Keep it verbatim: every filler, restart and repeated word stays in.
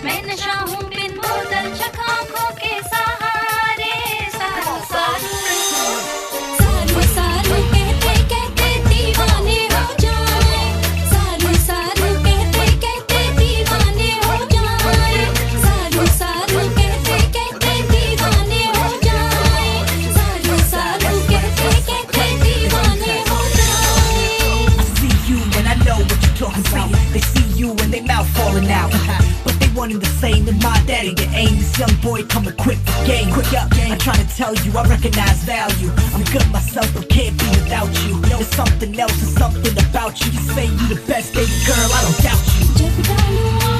मैं नशा हूँ बिन बोतल चख आँखों के सहारे। सारू सारू सारू सारू कहते कहते दीवाने हो जाए। सारू सारू कहते कहते दीवाने हो जाए। सारू सारू कहते कहते दीवाने हो जाए। सारू सारू कहते कहते दीवाने हो जाए। I see you and I know what you're talking about. They see you and they mouth falling out. But they wanting the same in my daddy. The aim, this young boy coming quick for game. Quick up, I'm trying to tell you I recognize value. I'm good myself, but can't be without you. There's something else, there's something about you. You say you the best, baby girl, I don't doubt you. जब डालूं